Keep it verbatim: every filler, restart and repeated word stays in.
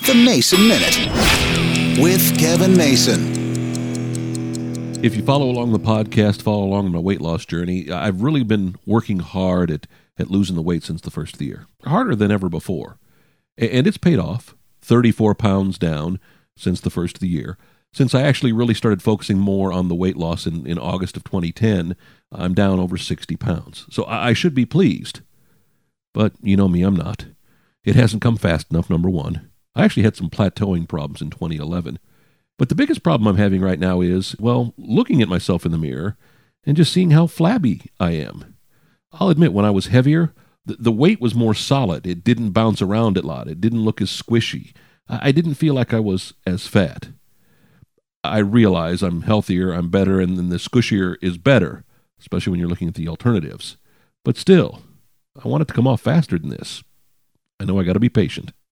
The Mason Minute with Kevin Mason. If you follow along the podcast, follow along my weight loss journey, I've really been working hard at, at losing the weight since the first of the year. Harder than ever before. And it's paid off. thirty-four pounds down since the first of the year. Since I actually really started focusing more on the weight loss in, in August of twenty ten, I'm down over sixty pounds. So I, I should be pleased. But you know me, I'm not. It hasn't come fast enough, number one. I actually had some plateauing problems in twenty eleven. But the biggest problem I'm having right now is, well, looking at myself in the mirror and just seeing how flabby I am. I'll admit, when I was heavier, the, the weight was more solid. It didn't bounce around a lot. It didn't look as squishy. I, I didn't feel like I was as fat. I realize I'm healthier, I'm better, and then the squishier is better, especially when you're looking at the alternatives. But still, I want it to come off faster than this. I know I got to be patient.